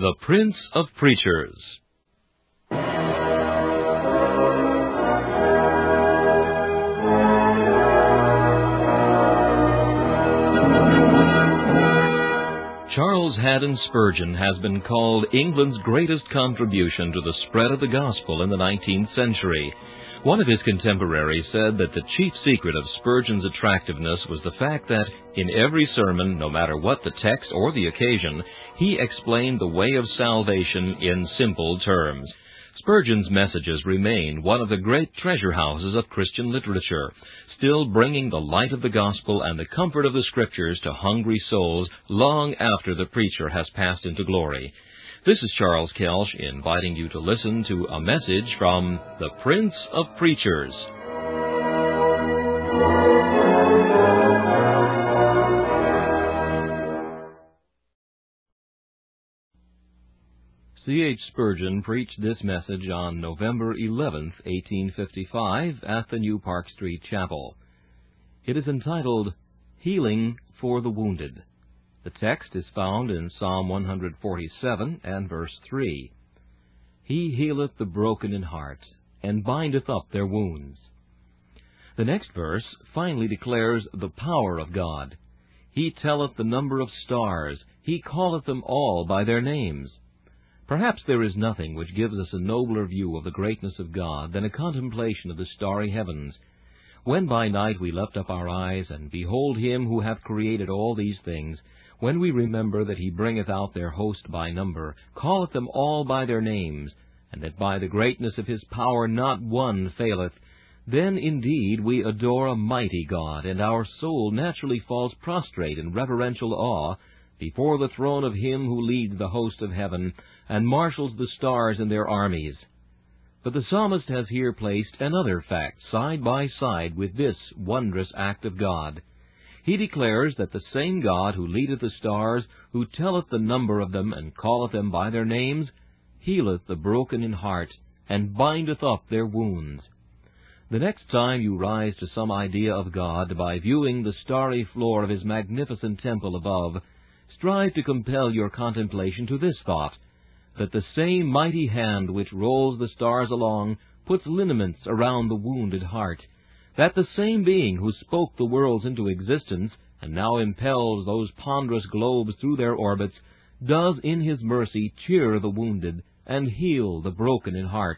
The Prince of Preachers. Charles Haddon Spurgeon has been called England's greatest contribution to the spread of the gospel in the 19th century. One of his contemporaries said that the chief secret of Spurgeon's attractiveness was the fact that in every sermon, no matter what the text or the occasion, he explained the way of salvation in simple terms. Spurgeon's messages remain one of the great treasure houses of Christian literature, still bringing the light of the gospel and the comfort of the Scriptures to hungry souls long after the preacher has passed into glory. This is Charles Kelsch inviting you to listen to a message from the Prince of Preachers. C.H. Spurgeon preached this message on November 11, 1855, at the New Park Street Chapel. It is entitled, Healing for the Wounded. The text is found in Psalm 147 and verse 3. He healeth the broken in heart, and bindeth up their wounds. The next verse finally declares the power of God. He telleth the number of stars, he calleth them all by their names. Perhaps there is nothing which gives us a nobler view of the greatness of God than a contemplation of the starry heavens. When by night we lift up our eyes and behold Him who hath created all these things, when we remember that He bringeth out their host by number, calleth them all by their names, and that by the greatness of His power not one faileth, then indeed we adore a mighty God, and our soul naturally falls prostrate in reverential awe before the throne of Him who leads the host of heaven, and marshals the stars in their armies. But the psalmist has here placed another fact side by side with this wondrous act of God. He declares that the same God who leadeth the stars, who telleth the number of them, and calleth them by their names, healeth the broken in heart, and bindeth up their wounds. The next time you rise to some idea of God by viewing the starry floor of His magnificent temple above, strive to compel your contemplation to this thought, that the same mighty hand which rolls the stars along puts lineaments around the wounded heart, that the same being who spoke the worlds into existence and now impels those ponderous globes through their orbits does in His mercy cheer the wounded and heal the broken in heart.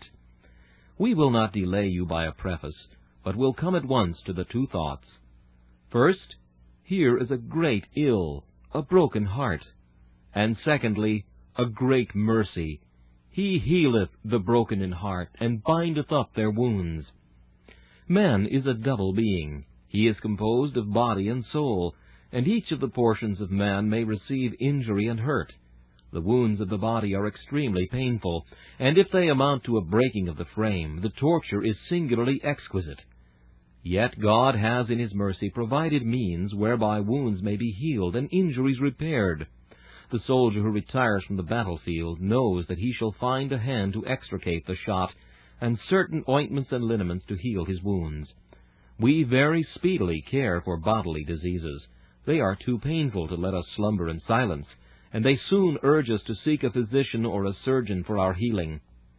We will not delay you by a preface, but will come at once to the two thoughts. First, here is a great ill, a broken heart. And secondly, a great mercy. He healeth the broken in heart, and bindeth up their wounds. Man is a double being. He is composed of body and soul, and each of the portions of man may receive injury and hurt. The wounds of the body are extremely painful, and if they amount to a breaking of the frame, the torture is singularly exquisite. Yet God has in His mercy provided means whereby wounds may be healed and injuries repaired. The soldier who retires from the battlefield knows that he shall find a hand to extricate the shot, and certain ointments and liniments to heal his wounds. We very speedily care for bodily diseases. They are too painful to let us slumber in silence, and they soon urge us to seek a physician or a surgeon for our healing.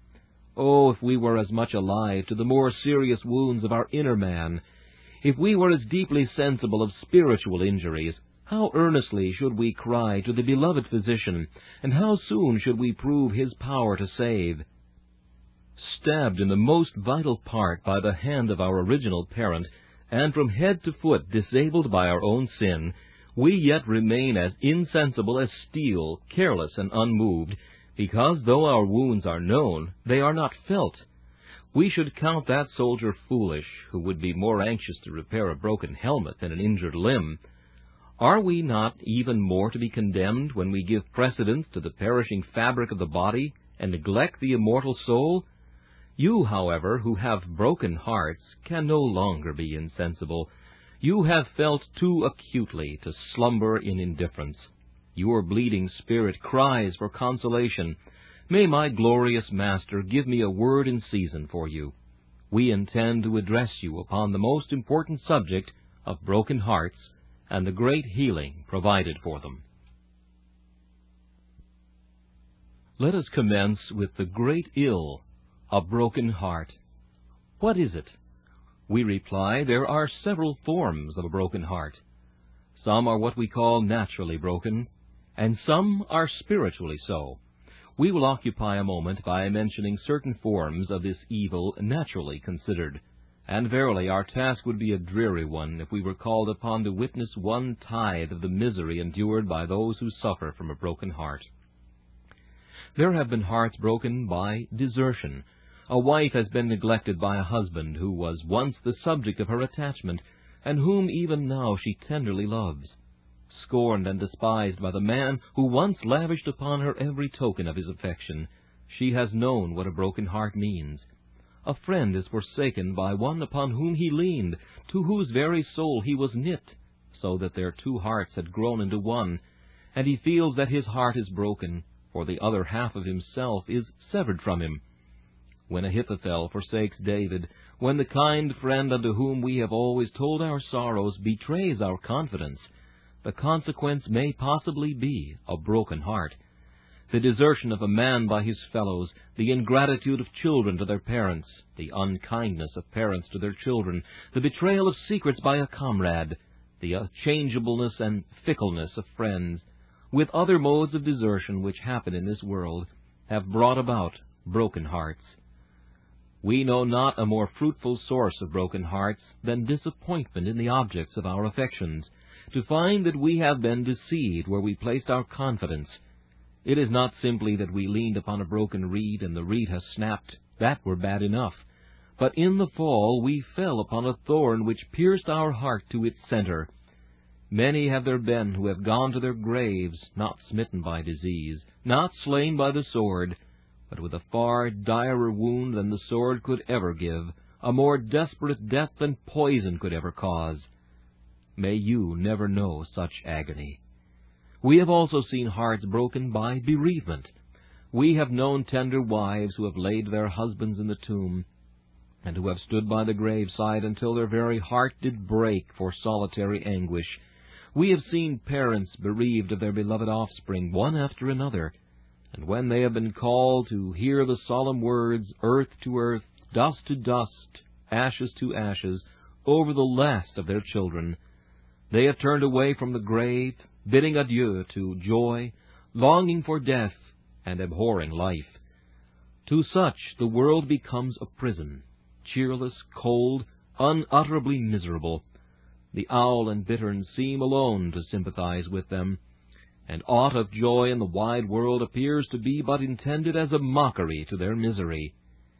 Oh, if we were as much alive to the more serious wounds of our inner man, if we were as deeply sensible of spiritual injuries, how earnestly should we cry to the beloved Physician, and how soon should we prove His power to save. Stabbed in the most vital part by the hand of our original parent, and from head to foot disabled by our own sin, we yet remain as insensible as steel, careless and unmoved, because though our wounds are known, they are not felt. We should count that soldier foolish who would be more anxious to repair a broken helmet than an injured limb. Are we not even more to be condemned when we give precedence to the perishing fabric of the body and neglect the immortal soul? You, however, who have broken hearts, can no longer be insensible. You have felt too acutely to slumber in indifference. Your bleeding spirit cries for consolation. May my glorious Master give me a word in season for you. We intend to address you upon the most important subject of broken hearts and the great healing provided for them. Let us commence with the great ill, a broken heart. What is it? We reply, there are several forms of a broken heart. Some are what we call naturally broken, and some are spiritually so. We will occupy a moment by mentioning certain forms of this evil naturally considered, and verily our task would be a dreary one if we were called upon to witness one tithe of the misery endured by those who suffer from a broken heart. There have been hearts broken by desertion. A wife has been neglected by a husband who was once the subject of her attachment, and whom even now she tenderly loves. Scorned and despised by the man who once lavished upon her every token of his affection, she has known what a broken heart means. A friend is forsaken by one upon whom he leaned, to whose very soul he was knit, so that their two hearts had grown into one, and he feels that his heart is broken, for the other half of himself is severed from him. When Ahithophel forsakes David, when the kind friend unto whom we have always told our sorrows betrays our confidence, the consequence may possibly be a broken heart. The desertion of a man by his fellows, the ingratitude of children to their parents, the unkindness of parents to their children, the betrayal of secrets by a comrade, the changeableness and fickleness of friends, with other modes of desertion which happen in this world, have brought about broken hearts. We know not a more fruitful source of broken hearts than disappointment in the objects of our affections, to find that we have been deceived where we placed our confidence. It is not simply that we leaned upon a broken reed and the reed has snapped. That were bad enough. But in the fall we fell upon a thorn which pierced our heart to its center. Many have there been who have gone to their graves, not smitten by disease, not slain by the sword, but with a far direr wound than the sword could ever give, a more desperate death than poison could ever cause. May you never know such agony. We have also seen hearts broken by bereavement. We have known tender wives who have laid their husbands in the tomb, and who have stood by the graveside until their very heart did break for solitary anguish. We have seen parents bereaved of their beloved offspring, one after another, and when they have been called to hear the solemn words, earth to earth, dust to dust, ashes to ashes, over the last of their children, they have turned away from the grave, bidding adieu to joy, longing for death, and abhorring life. To such the world becomes a prison, cheerless, cold, unutterably miserable. The owl and bittern seem alone to sympathize with them, and aught of joy in the wide world appears to be but intended as a mockery to their misery.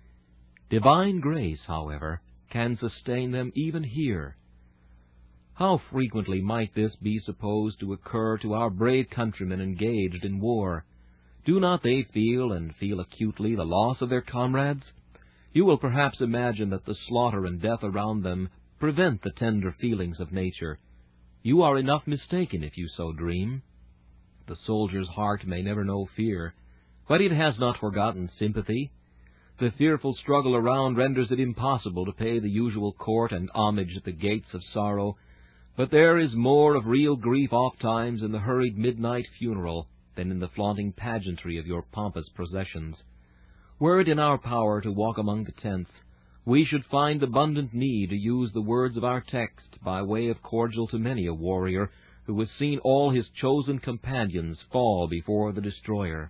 Divine grace, however, can sustain them even here. How frequently might this be supposed to occur to our brave countrymen engaged in war? Do not they feel, and feel acutely, the loss of their comrades? You will perhaps imagine that the slaughter and death around them prevent the tender feelings of nature. You are enough mistaken if you so dream. The soldier's heart may never know fear, but it has not forgotten sympathy. The fearful struggle around renders it impossible to pay the usual court and homage at the gates of sorrow, but there is more of real grief oft-times in the hurried midnight funeral than in the flaunting pageantry of your pompous processions. Were it in our power to walk among the tents, we should find abundant need to use the words of our text by way of cordial to many a warrior who has seen all his chosen companions fall before the destroyer.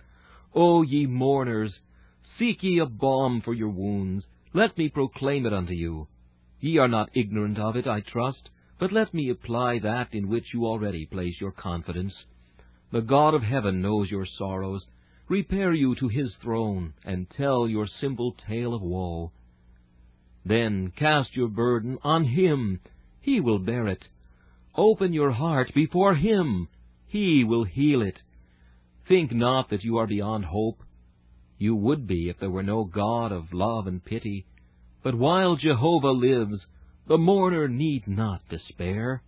O ye mourners, seek ye a balm for your wounds, let me proclaim it unto you. Ye are not ignorant of it, I trust, but let me apply that in which you already place your confidence. The God of heaven knows your sorrows. Repair you to his throne, and tell your simple tale of woe. Then cast your burden on him. He will bear it. Open your heart before him. He will heal it. Think not that you are beyond hope. You would be if there were no God of love and pity. But while Jehovah lives, the mourner need not despair.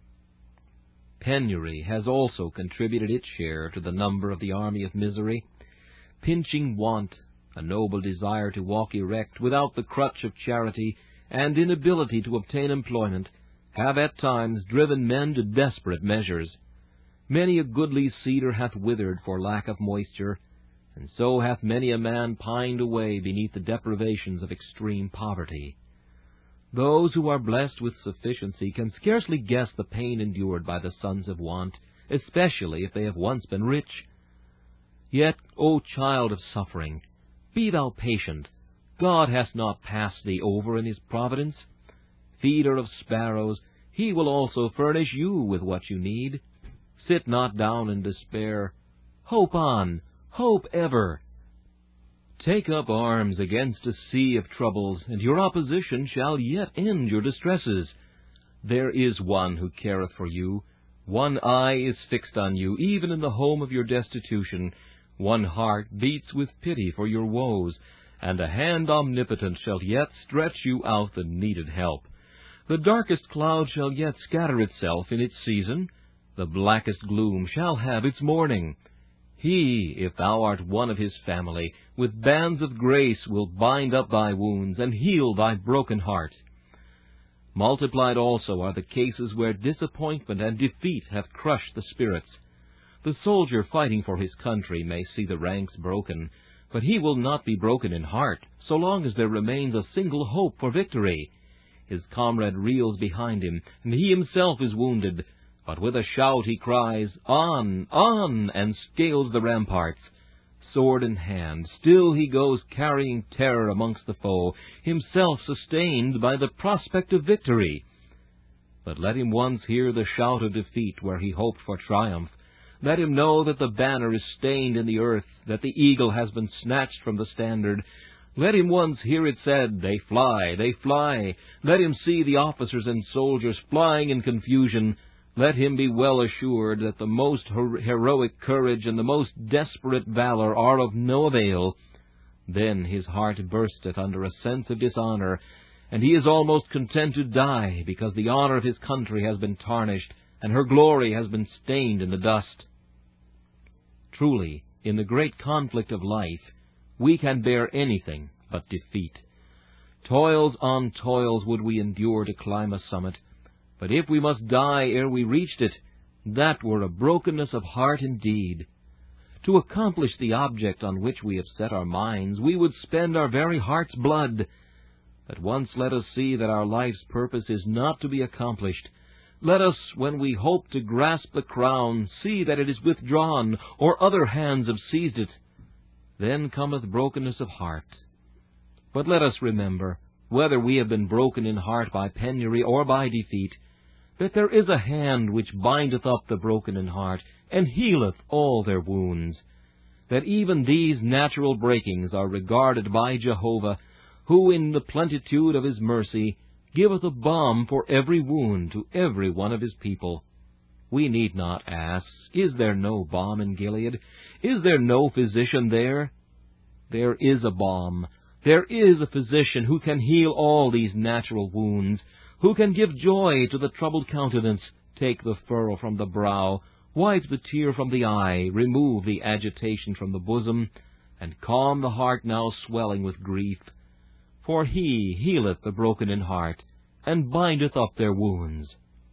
Penury has also contributed its share to the number of the army of misery. Pinching want, a noble desire to walk erect without the crutch of charity, and inability to obtain employment, have at times driven men to desperate measures. Many a goodly cedar hath withered for lack of moisture, and so hath many a man pined away beneath the deprivations of extreme poverty. Those who are blessed with sufficiency can scarcely guess the pain endured by the sons of want, especially if they have once been rich. Yet, O child of suffering, be thou patient. God hath not passed thee over in his providence. Feeder of sparrows, he will also furnish you with what you need. Sit not down in despair. Hope on, hope ever. Take up arms against a sea of troubles, and your opposition shall yet end your distresses. There is one who careth for you. One eye is fixed on you, even in the home of your destitution. One heart beats with pity for your woes, and a hand omnipotent shall yet stretch you out the needed help. The darkest cloud shall yet scatter itself in its season. The blackest gloom shall have its morning. He, if thou art one of his family, with bands of grace will bind up thy wounds, and heal thy broken heart. Multiplied also are the cases where disappointment and defeat have crushed the spirits. The soldier fighting for his country may see the ranks broken, but he will not be broken in heart, so long as there remains a single hope for victory. His comrade reels behind him, and he himself is wounded, but with a shout he cries, "On, on!" and scales the ramparts. Sword in hand, still he goes carrying terror amongst the foe, himself sustained by the prospect of victory. But let him once hear the shout of defeat where he hoped for triumph. Let him know that the banner is stained in the earth, that the eagle has been snatched from the standard. Let him once hear it said, "They fly, they fly." Let him see the officers and soldiers flying in confusion. Let him be well assured that the most heroic courage and the most desperate valor are of no avail. Then his heart bursteth under a sense of dishonor, and he is almost content to die, because the honor of his country has been tarnished, and her glory has been stained in the dust. Truly, in the great conflict of life, we can bear anything but defeat. Toils on toils would we endure to climb a summit, but if we must die ere we reached it, that were a brokenness of heart indeed. To accomplish the object on which we have set our minds, we would spend our very heart's blood. But once let us see that our life's purpose is not to be accomplished. Let us, when we hope to grasp the crown, see that it is withdrawn, or other hands have seized it. Then cometh brokenness of heart. But let us remember, whether we have been broken in heart by penury or by defeat, that there is a hand which bindeth up the broken in heart, and healeth all their wounds. That even these natural breakings are regarded by Jehovah, who in the plenitude of his mercy giveth a balm for every wound to every one of his people. We need not ask, is there no balm in Gilead? Is there no physician there? There is a balm. There is a physician who can heal all these natural wounds, who can give joy to the troubled countenance, take the furrow from the brow, wipe the tear from the eye, remove the agitation from the bosom, and calm the heart now swelling with grief. For he healeth the broken in heart, and bindeth up their wounds.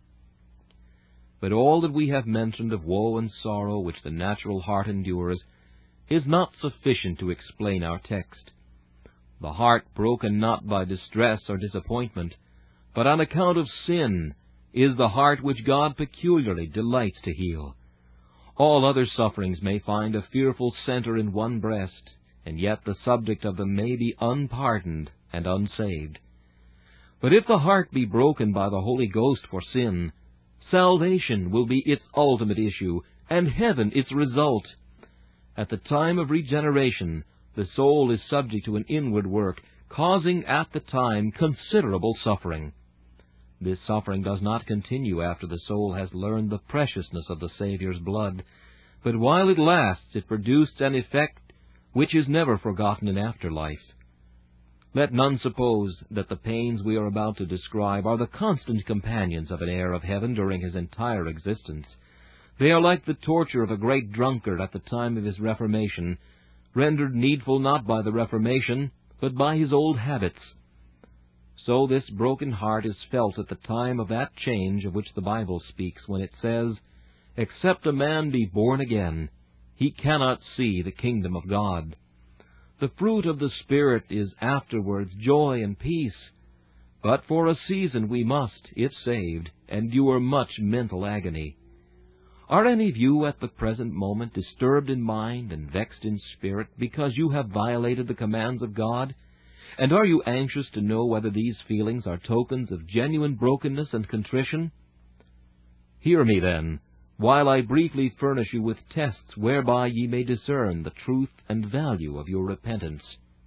But all that we have mentioned of woe and sorrow which the natural heart endures is not sufficient to explain our text. The heart broken not by distress or disappointment, but on account of sin, is the heart which God peculiarly delights to heal. All other sufferings may find a fearful center in one breast, and yet the subject of them may be unpardoned and unsaved. But if the heart be broken by the Holy Ghost for sin, salvation will be its ultimate issue, and heaven its result. At the time of regeneration, the soul is subject to an inward work, causing at the time considerable suffering. This suffering does not continue after the soul has learned the preciousness of the Saviour's blood, but while it lasts it produced an effect which is never forgotten in afterlife. Let none suppose that the pains we are about to describe are the constant companions of an heir of heaven during his entire existence. They are like the torture of a great drunkard at the time of his reformation, rendered needful not by the Reformation, but by his old habits. So this broken heart is felt at the time of that change of which the Bible speaks when it says, "Except a man be born again, he cannot see the kingdom of God. The fruit of the Spirit is afterwards joy and peace, but for a season we must, if saved, endure much mental agony. Are any of you at the present moment disturbed in mind and vexed in spirit because you have violated the commands of God? And are you anxious to know whether these feelings are tokens of genuine brokenness and contrition? Hear me, then, while I briefly furnish you with tests whereby ye may discern the truth and value of your repentance.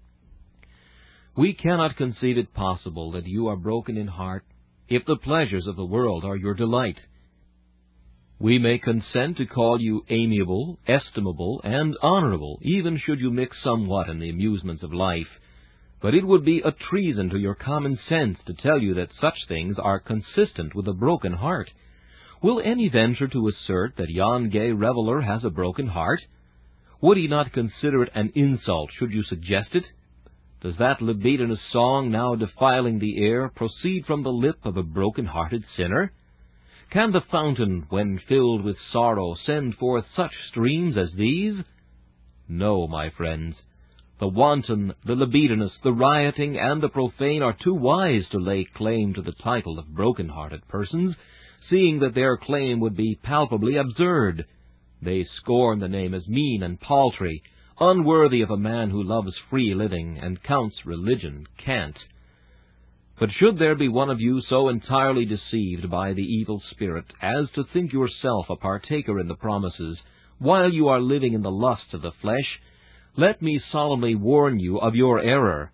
We cannot conceive it possible that you are broken in heart if the pleasures of the world are your delight. We may consent to call you amiable, estimable, and honorable, even should you mix somewhat in the amusements of life, but it would be a treason to your common sense to tell you that such things are consistent with a broken heart. Will any venture to assert that yon gay reveller has a broken heart? Would he not consider it an insult should you suggest it? Does that libidinous song now defiling the air proceed from the lip of a broken-hearted sinner? Can the fountain, when filled with sorrow, send forth such streams as these? No, my friends. The wanton, the libidinous, the rioting, and the profane are too wise to lay claim to the title of broken-hearted persons, seeing that their claim would be palpably absurd. They scorn the name as mean and paltry, unworthy of a man who loves free living and counts religion cant. But should there be one of you so entirely deceived by the evil spirit as to think yourself a partaker in the promises, while you are living in the lusts of the flesh, let me solemnly warn you of your error.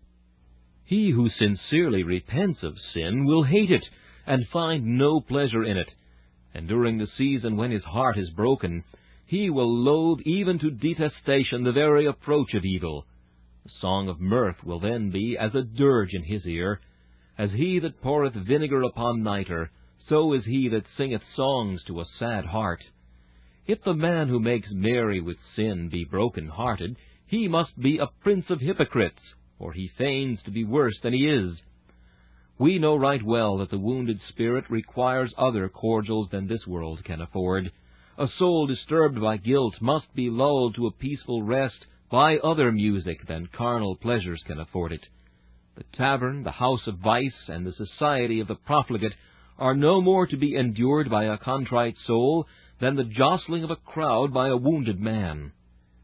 He who sincerely repents of sin will hate it, and find no pleasure in it, and during the season when his heart is broken, he will loathe even to detestation the very approach of evil. The song of mirth will then be as a dirge in his ear. As he that poureth vinegar upon nitre, so is he that singeth songs to a sad heart. If the man who makes merry with sin be broken-hearted, he must be a prince of hypocrites, for he feigns to be worse than he is. We know right well that the wounded spirit requires other cordials than this world can afford. A soul disturbed by guilt must be lulled to a peaceful rest by other music than carnal pleasures can afford it. The tavern, the house of vice, and the society of the profligate are no more to be endured by a contrite soul than the jostling of a crowd by a wounded man.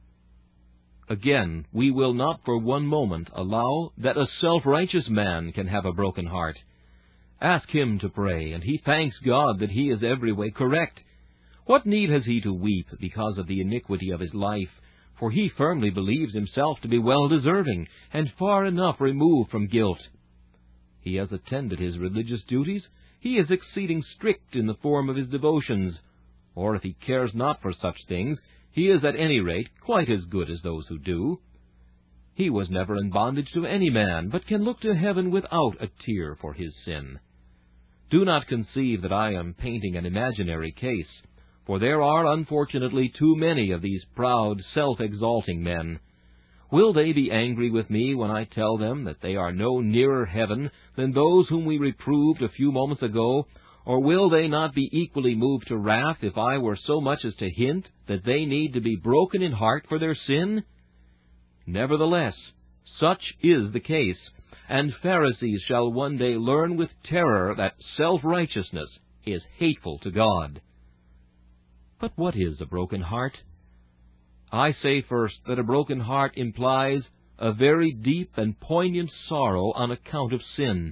Again, we will not for one moment allow that a self-righteous man can have a broken heart. Ask him to pray, and he thanks God that he is every way correct. What need has he to weep because of the iniquity of his life? For he firmly believes himself to be well-deserving, and far enough removed from guilt. He has attended his religious duties. He is exceeding strict in the form of his devotions. Or if he cares not for such things, he is at any rate quite as good as those who do. He was never in bondage to any man, but can look to heaven without a tear for his sin. Do not conceive that I am painting an imaginary case, for there are unfortunately too many of these proud, self-exalting men. Will they be angry with me when I tell them that they are no nearer heaven than those whom we reproved a few moments ago, or will they not be equally moved to wrath if I were so much as to hint that they need to be broken in heart for their sin? Nevertheless, such is the case, and Pharisees shall one day learn with terror that self-righteousness is hateful to God. But what is a broken heart? I say first that a broken heart implies a very deep and poignant sorrow on account of sin.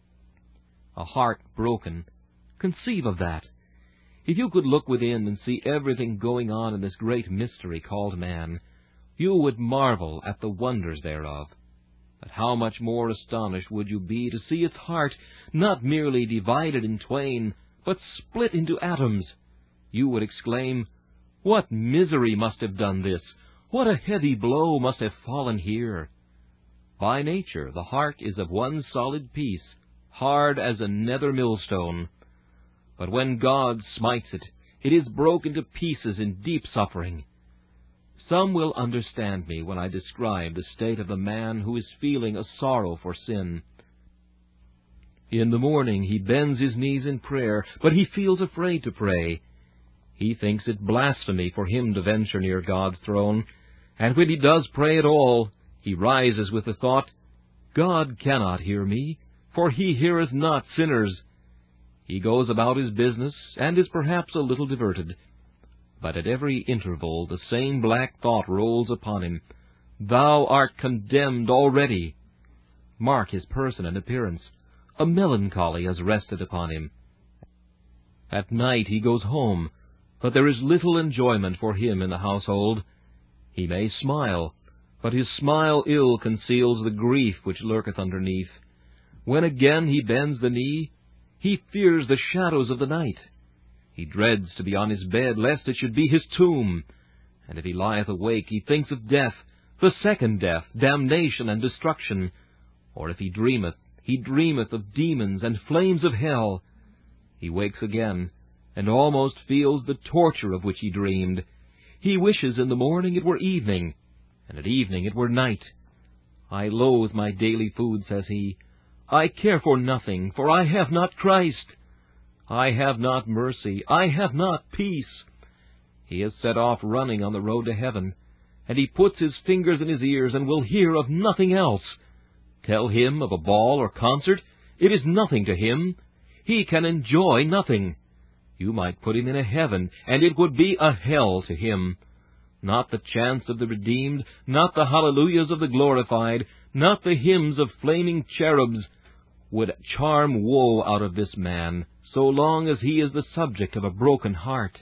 A heart broken. Conceive of that. If you could look within and see everything going on in this great mystery called man, you would marvel at the wonders thereof. But how much more astonished would you be to see its heart not merely divided in twain, but split into atoms? You would exclaim, "What misery must have done this? What a heavy blow must have fallen here!" By nature, the heart is of one solid piece, hard as a nether millstone. But when God smites it, it is broken to pieces in deep suffering. Some will understand me when I describe the state of the man who is feeling a sorrow for sin. In the morning he bends his knees in prayer, but he feels afraid to pray. He thinks it blasphemy for him to venture near God's throne, and when he does pray at all, he rises with the thought, God cannot hear me, for he heareth not sinners. He goes about his business, and is perhaps a little diverted. But at every interval the same black thought rolls upon him, Thou art condemned already. Mark his person and appearance. A melancholy has rested upon him. At night he goes home, but there is little enjoyment for him in the household. He may smile, but his smile ill conceals the grief which lurketh underneath. When again he bends the knee, he fears the shadows of the night. He dreads to be on his bed, lest it should be his tomb. And if he lieth awake, he thinks of death, the second death, damnation and destruction. Or if he dreameth of demons and flames of hell. He wakes again, and almost feels the torture of which he dreamed. He wishes in the morning it were evening, and at evening it were night. I loathe my daily food, says he. I care for nothing, for I have not Christ. I have not mercy, I have not peace. He has set off running on the road to heaven, and he puts his fingers in his ears and will hear of nothing else. Tell him of a ball or concert, it is nothing to him. He can enjoy nothing. You might put him in a heaven, and it would be a hell to him. Not the chants of the redeemed, not the hallelujahs of the glorified, not the hymns of flaming cherubs would charm woe out of this man, so long as he is the subject of a broken heart.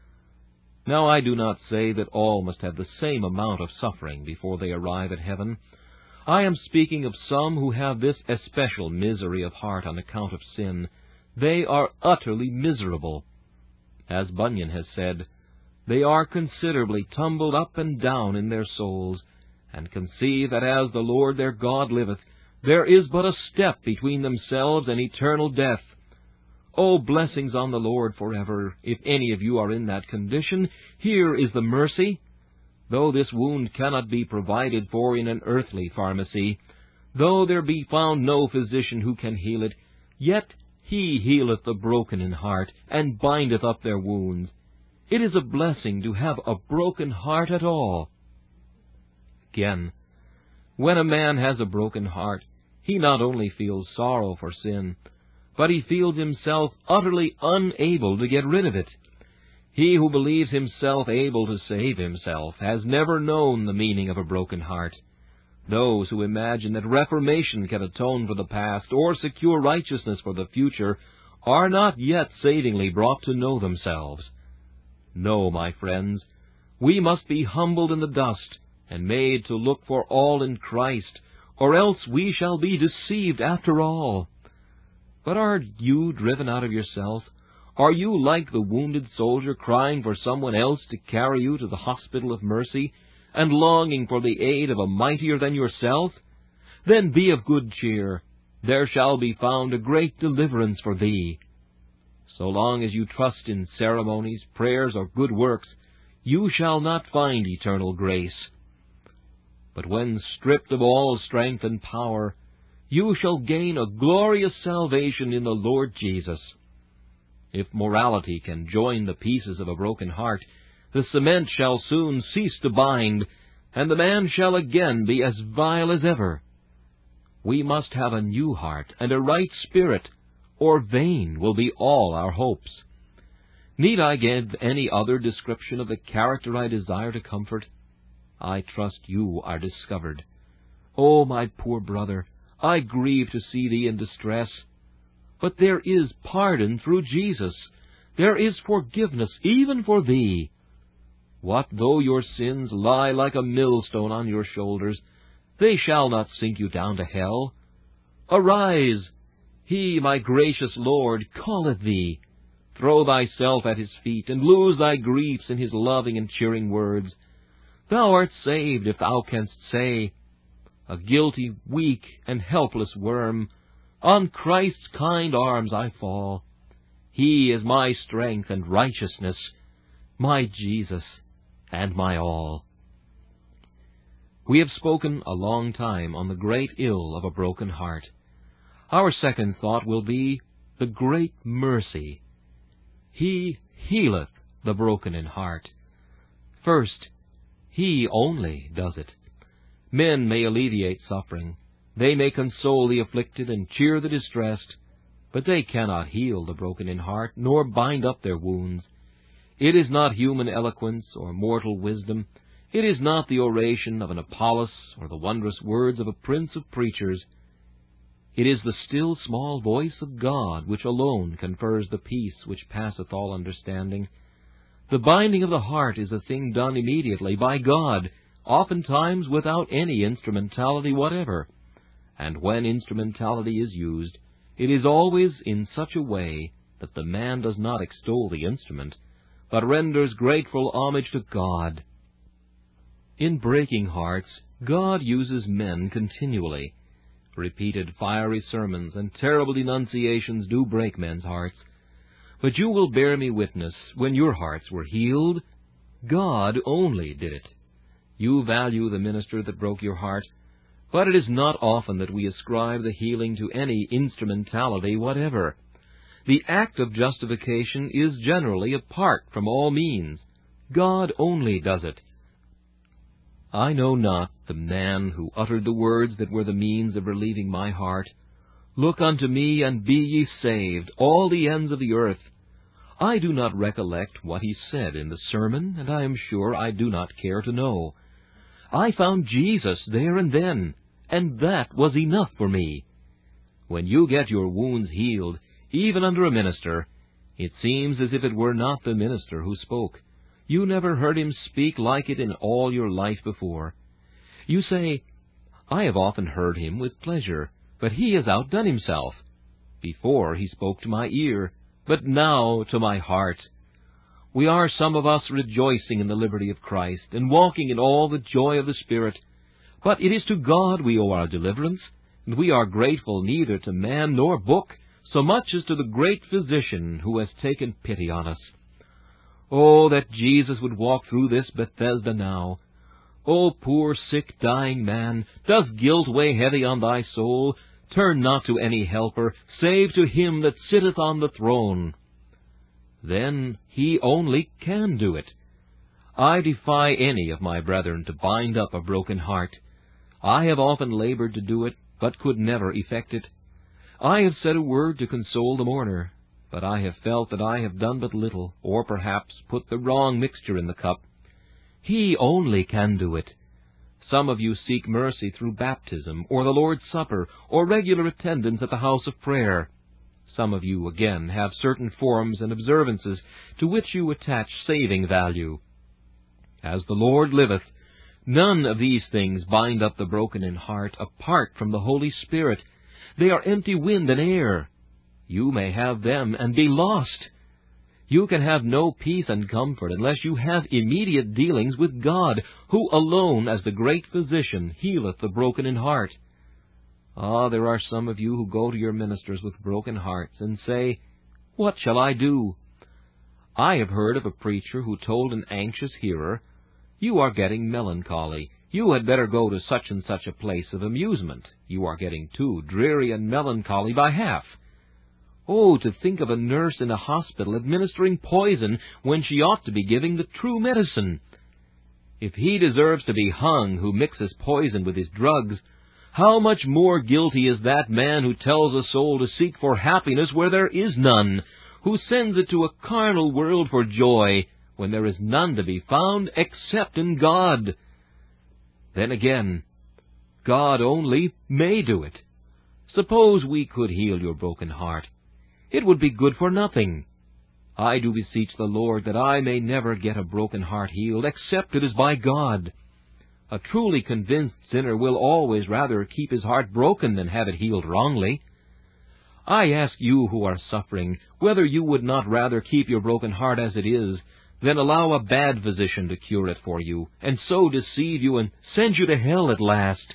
Now I do not say that all must have the same amount of suffering before they arrive at heaven. I am speaking of some who have this especial misery of heart on account of sin. They are utterly miserable. As Bunyan has said, they are considerably tumbled up and down in their souls, and conceive that as the Lord their God liveth, there is but a step between themselves and eternal death. O blessings on the Lord forever! If any of you are in that condition, here is the mercy. Though this wound cannot be provided for in an earthly pharmacy, though there be found no physician who can heal it, yet He healeth the broken in heart, and bindeth up their wounds. It is a blessing to have a broken heart at all. Again, when a man has a broken heart, he not only feels sorrow for sin, but he feels himself utterly unable to get rid of it. He who believes himself able to save himself has never known the meaning of a broken heart. Those who imagine that reformation can atone for the past or secure righteousness for the future are not yet savingly brought to know themselves. No, my friends, we must be humbled in the dust and made to look for all in Christ, or else we shall be deceived after all. But are you driven out of yourself? Are you like the wounded soldier crying for someone else to carry you to the hospital of mercy, and longing for the aid of a mightier than yourself? Then be of good cheer. There shall be found a great deliverance for thee. So long as you trust in ceremonies, prayers, or good works, you shall not find eternal grace. But when stripped of all strength and power, you shall gain a glorious salvation in the Lord Jesus. If morality can join the pieces of a broken heart, the cement shall soon cease to bind, and the man shall again be as vile as ever. We must have a new heart and a right spirit, or vain will be all our hopes. Need I give any other description of the character I desire to comfort? I trust you are discovered. O my poor brother, I grieve to see thee in distress. But there is pardon through Jesus. There is forgiveness even for thee. What though your sins lie like a millstone on your shoulders? They shall not sink you down to hell. Arise! He, my gracious Lord, calleth thee. Throw thyself at his feet, and lose thy griefs in his loving and cheering words. Thou art saved if thou canst say, a guilty, weak, and helpless worm, on Christ's kind arms I fall. He is my strength and righteousness, my Jesus and my all. We have spoken a long time on the great ill of a broken heart. Our second thought will be the great mercy. He healeth the broken in heart. First, He only does it. Men may alleviate suffering. They may console the afflicted and cheer the distressed, but they cannot heal the broken in heart, nor bind up their wounds. It is not human eloquence or mortal wisdom. It is not the oration of an Apollos or the wondrous words of a prince of preachers. It is the still small voice of God which alone confers the peace which passeth all understanding. The binding of the heart is a thing done immediately by God, oftentimes without any instrumentality whatever. And when instrumentality is used, it is always in such a way that the man does not extol the instrument, but renders grateful homage to God. In breaking hearts, God uses men continually. Repeated fiery sermons and terrible denunciations do break men's hearts. But you will bear me witness, when your hearts were healed, God only did it. You value the minister that broke your heart, but it is not often that we ascribe the healing to any instrumentality whatever. The act of justification is generally apart from all means. God only does it. I know not the man who uttered the words that were the means of relieving my heart. Look unto me, and be ye saved, all the ends of the earth. I do not recollect what he said in the sermon, and I am sure I do not care to know. I found Jesus there and then, and that was enough for me. When you get your wounds healed, even under a minister, it seems as if it were not the minister who spoke. You never heard him speak like it in all your life before. You say, I have often heard him with pleasure, but he has outdone himself. Before he spoke to my ear, but now to my heart. We are some of us rejoicing in the liberty of Christ, and walking in all the joy of the Spirit. But it is to God we owe our deliverance, and we are grateful neither to man nor book, so much as to the great Physician who has taken pity on us. Oh, that Jesus would walk through this Bethesda now. O poor, sick, dying man, does guilt weigh heavy on thy soul? Turn not to any helper, save to Him that sitteth on the throne. Then He only can do it. I defy any of my brethren to bind up a broken heart. I have often labored to do it, but could never effect it. I have said a word to console the mourner, but I have felt that I have done but little, or perhaps put the wrong mixture in the cup. He only can do it. Some of you seek mercy through baptism, or the Lord's Supper, or regular attendance at the house of prayer. Some of you, again, have certain forms and observances to which you attach saving value. As the Lord liveth, none of these things bind up the broken in heart apart from the Holy Spirit. They are empty wind and air. You may have them and be lost. You can have no peace and comfort unless you have immediate dealings with God, who alone, as the great Physician, healeth the broken in heart. Ah, there are some of you who go to your ministers with broken hearts and say, What shall I do? I have heard of a preacher who told an anxious hearer, You are getting melancholy. You had better go to such and such a place of amusement. You are getting too dreary and melancholy by half. Oh, to think of a nurse in a hospital administering poison when she ought to be giving the true medicine. If he deserves to be hung who mixes poison with his drugs, how much more guilty is that man who tells a soul to seek for happiness where there is none, who sends it to a carnal world for joy when there is none to be found except in God. Then again, God only may do it. Suppose we could heal your broken heart. It would be good for nothing. I do beseech the Lord that I may never get a broken heart healed, except it is by God. A truly convinced sinner will always rather keep his heart broken than have it healed wrongly. I ask you who are suffering, whether you would not rather keep your broken heart as it is, than allow a bad physician to cure it for you, and so deceive you and send you to hell at last.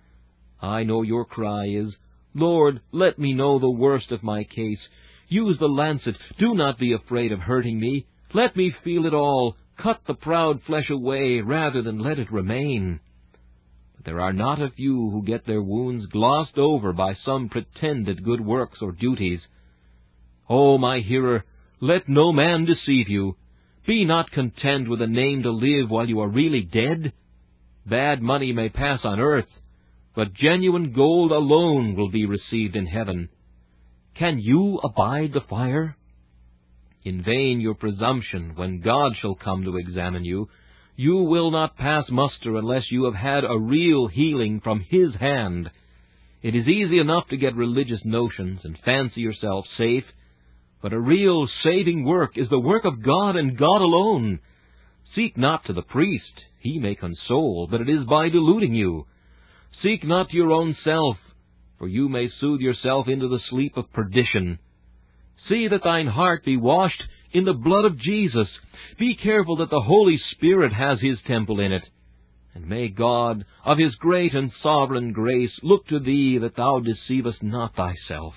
I know your cry is, Lord, let me know the worst of my case. Use the lancet. Do not be afraid of hurting me. Let me feel it all. Cut the proud flesh away rather than let it remain. But there are not a few who get their wounds glossed over by some pretended good works or duties. Oh, my hearer, let no man deceive you. Be not content with a name to live while you are really dead. Bad money may pass on earth, but genuine gold alone will be received in heaven. Can you abide the fire? In vain your presumption when God shall come to examine you. You will not pass muster unless you have had a real healing from His hand. It is easy enough to get religious notions and fancy yourself safe, but a real saving work is the work of God and God alone. Seek not to the priest, he may console, but it is by deluding you. Seek not your own self, for you may soothe yourself into the sleep of perdition. See that thine heart be washed in the blood of Jesus. Be careful that the Holy Spirit has His temple in it. And may God, of His great and sovereign grace, look to thee that thou deceivest not thyself.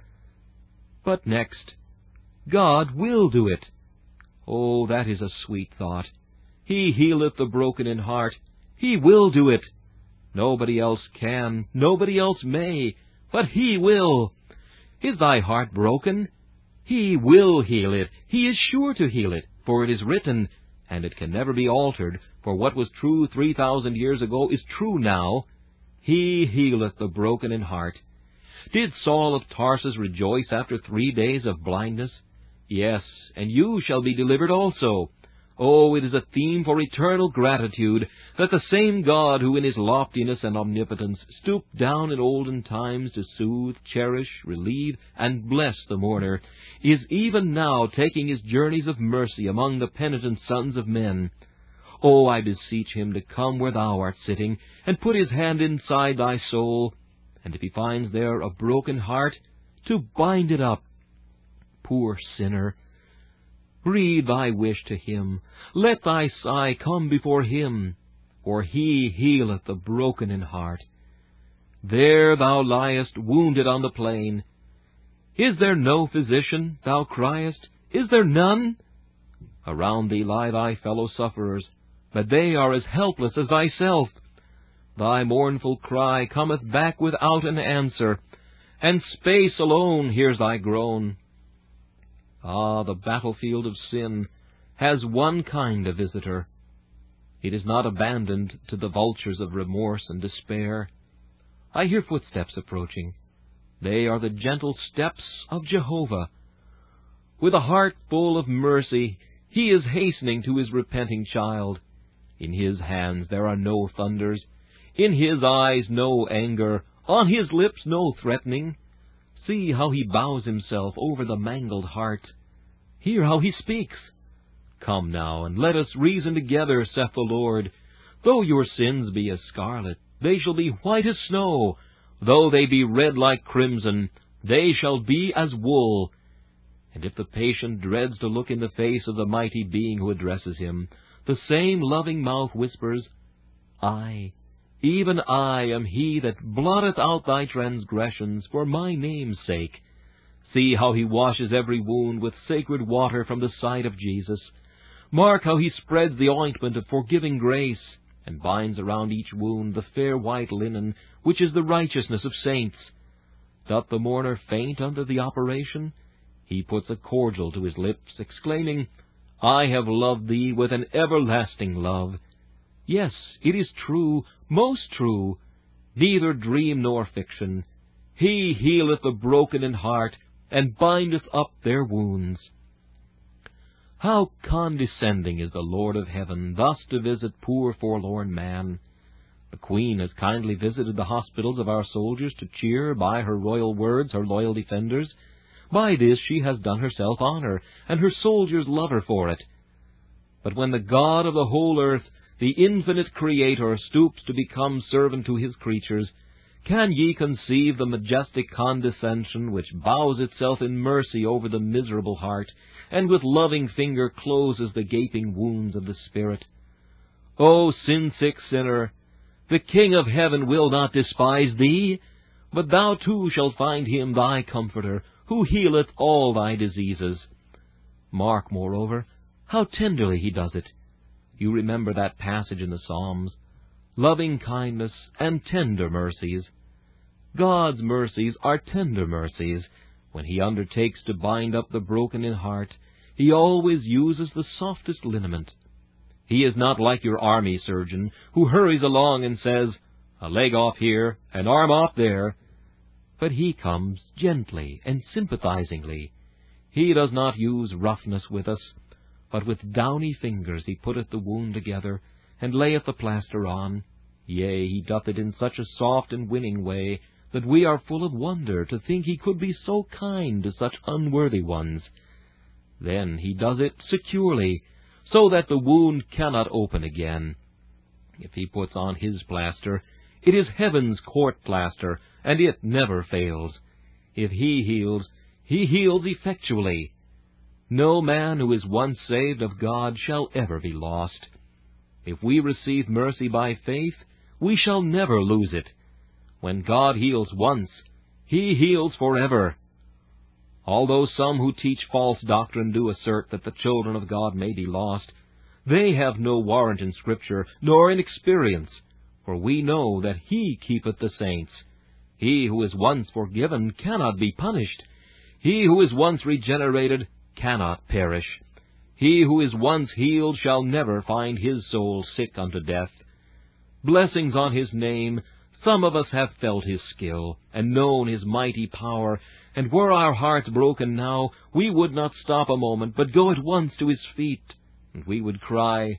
But next, God will do it. Oh, that is a sweet thought. He healeth the broken in heart. He will do it. Nobody else can, nobody else may, but He will. Is thy heart broken? He will heal it. He is sure to heal it, for it is written, and it can never be altered, for what was true 3,000 years ago is true now. He healeth the broken in heart. Did Saul of Tarsus rejoice after 3 days of blindness? Yes, and you shall be delivered also. Oh, it is a theme for eternal gratitude, that the same God who in His loftiness and omnipotence stooped down in olden times to soothe, cherish, relieve, and bless the mourner, is even now taking His journeys of mercy among the penitent sons of men. Oh, I beseech Him to come where thou art sitting, and put His hand inside thy soul, and if He finds there a broken heart, to bind it up. Poor sinner! Breathe thy wish to Him. Let thy sigh come before Him, for He healeth the broken in heart. There thou liest, wounded on the plain. Is there no physician, thou criest? Is there none? Around thee lie thy fellow sufferers, but they are as helpless as thyself. Thy mournful cry cometh back without an answer, and space alone hears thy groan. Ah, the battlefield of sin has one kind of visitor. It is not abandoned to the vultures of remorse and despair. I hear footsteps approaching. They are the gentle steps of Jehovah. With a heart full of mercy, He is hastening to His repenting child. In His hands there are no thunders, in His eyes no anger, on His lips no threatening. See how He bows Himself over the mangled heart. Hear how He speaks. Come now, and let us reason together, saith the Lord. Though your sins be as scarlet, they shall be white as snow. Though they be red like crimson, they shall be as wool. And if the patient dreads to look in the face of the mighty being who addresses him, the same loving mouth whispers, I, even I, am He that blotteth out thy transgressions for my name's sake. See how He washes every wound with sacred water from the side of Jesus. Mark how He spreads the ointment of forgiving grace, and binds around each wound the fair white linen, which is the righteousness of saints. Doth the mourner faint under the operation? He puts a cordial to his lips, exclaiming, I have loved thee with an everlasting love. Yes, it is true, most true, neither dream nor fiction. He healeth the broken in heart, and bindeth up their wounds. How condescending is the Lord of heaven, thus to visit poor forlorn man. The Queen has kindly visited the hospitals of our soldiers to cheer, by her royal words, her loyal defenders. By this she has done herself honor, and her soldiers love her for it. But when the God of the whole earth, the infinite Creator, stoops to become servant to His creatures, can ye conceive the majestic condescension which bows itself in mercy over the miserable heart, and with loving finger closes the gaping wounds of the spirit? O sin-sick sinner, the King of heaven will not despise thee, but thou too shalt find Him thy comforter, who healeth all thy diseases. Mark, moreover, how tenderly He does it. You remember that passage in the Psalms, loving kindness and tender mercies. God's mercies are tender mercies. When He undertakes to bind up the broken in heart, He always uses the softest liniment. He is not like your army surgeon, who hurries along and says, a leg off here, an arm off there. But he comes gently and sympathizingly. He does not use roughness with us, but with downy fingers he putteth the wound together, and layeth the plaster on. Yea, he doth it in such a soft and winning way, that we are full of wonder to think he could be so kind to such unworthy ones. Then he does it securely, so that the wound cannot open again. If he puts on his plaster, it is heaven's court plaster, and it never fails. If he heals effectually. No man who is once saved of God shall ever be lost. If we receive mercy by faith, we shall never lose it. When God heals once, He heals forever. Although some who teach false doctrine do assert that the children of God may be lost, they have no warrant in Scripture, nor in experience, for we know that He keepeth the saints. He who is once forgiven cannot be punished. He who is once regenerated cannot perish. He who is once healed shall never find his soul sick unto death. Blessings on His name! Some of us have felt His skill, and known His mighty power, and were our hearts broken now, we would not stop a moment, but go at once to His feet, and we would cry,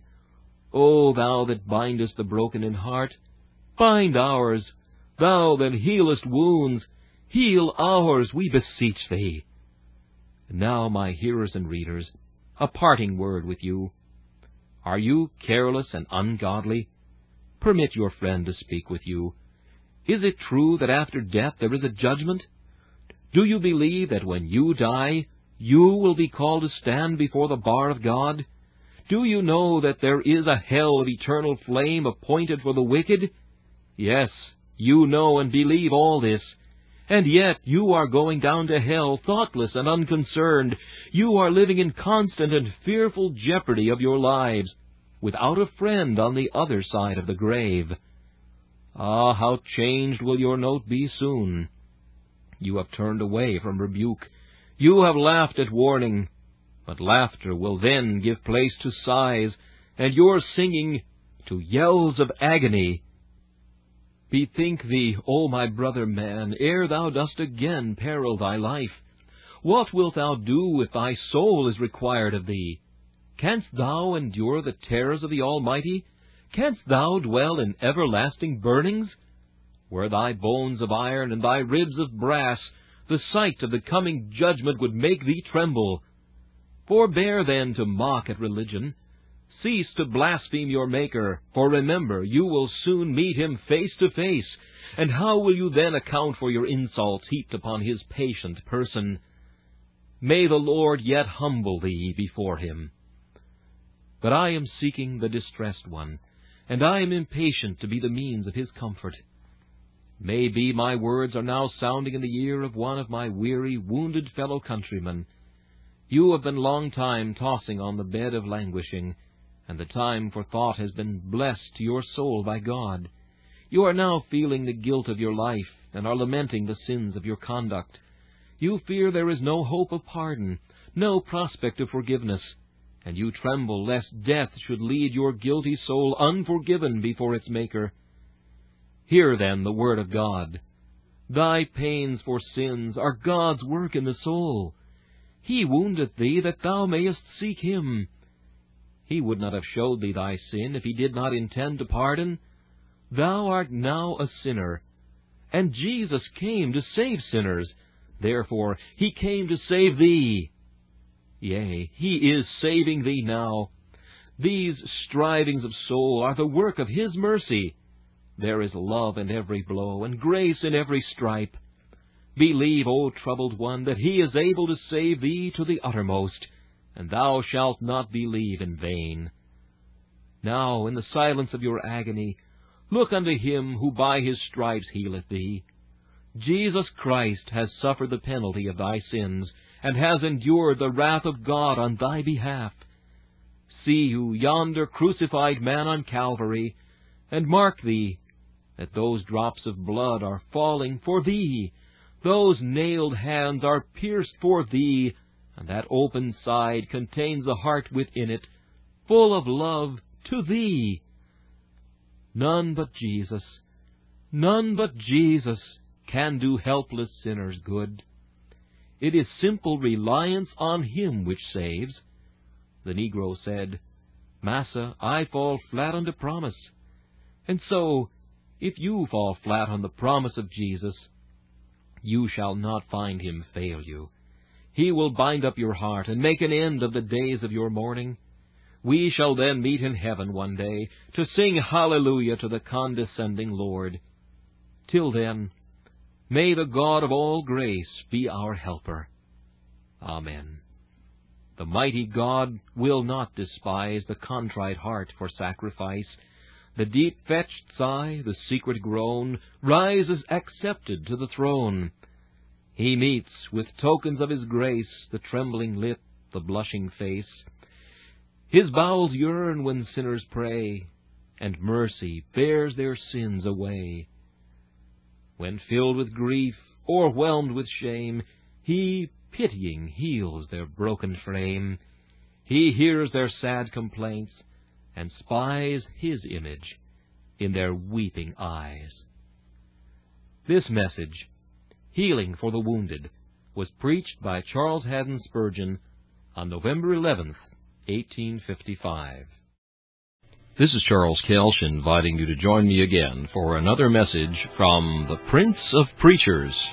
O Thou that bindest the broken in heart, bind ours. Thou that healest wounds, heal ours, we beseech Thee. And now, my hearers and readers, a parting word with you. Are you careless and ungodly? Permit your friend to speak with you. Is it true that after death there is a judgment? Do you believe that when you die, you will be called to stand before the bar of God? Do you know that there is a hell of eternal flame appointed for the wicked? Yes, you know and believe all this. And yet you are going down to hell thoughtless and unconcerned. You are living in constant and fearful jeopardy of your lives, without a friend on the other side of the grave. Ah, how changed will your note be soon! You have turned away from rebuke. You have laughed at warning. But laughter will then give place to sighs, and your singing to yells of agony. Bethink thee, O my brother man, ere thou dost again peril thy life. What wilt thou do if thy soul is required of thee? Canst thou endure the terrors of the Almighty? Canst thou dwell in everlasting burnings? Were thy bones of iron and thy ribs of brass, the sight of the coming judgment would make thee tremble. Forbear then to mock at religion. Cease to blaspheme your Maker, for remember, you will soon meet Him face to face, and how will you then account for your insults heaped upon His patient person? May the Lord yet humble thee before Him. But I am seeking the distressed one, and I am impatient to be the means of his comfort. May be my words are now sounding in the ear of one of my weary, wounded fellow countrymen. You have been long time tossing on the bed of languishing, and the time for thought has been blessed to your soul by God. You are now feeling the guilt of your life, and are lamenting the sins of your conduct. You fear there is no hope of pardon, no prospect of forgiveness, and you tremble lest death should lead your guilty soul unforgiven before its Maker. Hear then the word of God. Thy pains for sins are God's work in the soul. He woundeth thee that thou mayest seek Him. He would not have showed thee thy sin if He did not intend to pardon. Thou art now a sinner, and Jesus came to save sinners. Therefore He came to save thee. Yea, He is saving thee now. These strivings of soul are the work of His mercy. There is love in every blow, and grace in every stripe. Believe, O troubled one, that He is able to save thee to the uttermost, and thou shalt not believe in vain. Now, in the silence of your agony, look unto Him who by His stripes healeth thee. Jesus Christ has suffered the penalty of thy sins, and has endured the wrath of God on thy behalf. See you yonder crucified man on Calvary, and mark thee that those drops of blood are falling for thee. Those nailed hands are pierced for thee, and that open side contains a heart within it, full of love to Thee. None but Jesus can do helpless sinners good. It is simple reliance on Him which saves. The Negro said, "Massa, I fall flat on the promise." And so, if you fall flat on the promise of Jesus, you shall not find Him fail you. He will bind up your heart and make an end of the days of your mourning. We shall then meet in heaven one day to sing hallelujah to the condescending Lord. Till then, may the God of all grace be our helper. Amen. The mighty God will not despise the contrite heart for sacrifice. The deep-fetched sigh, the secret groan, rises accepted to the throne. He meets with tokens of His grace the trembling lip, the blushing face. His bowels yearn when sinners pray, and mercy bears their sins away. When filled with grief, o'erwhelmed with shame, He, pitying, heals their broken frame. He hears their sad complaints, and spies His image in their weeping eyes. This message, Healing for the Wounded, was preached by Charles Haddon Spurgeon on November 11th, 1855. This is Charles Kelsch inviting you to join me again for another message from the Prince of Preachers,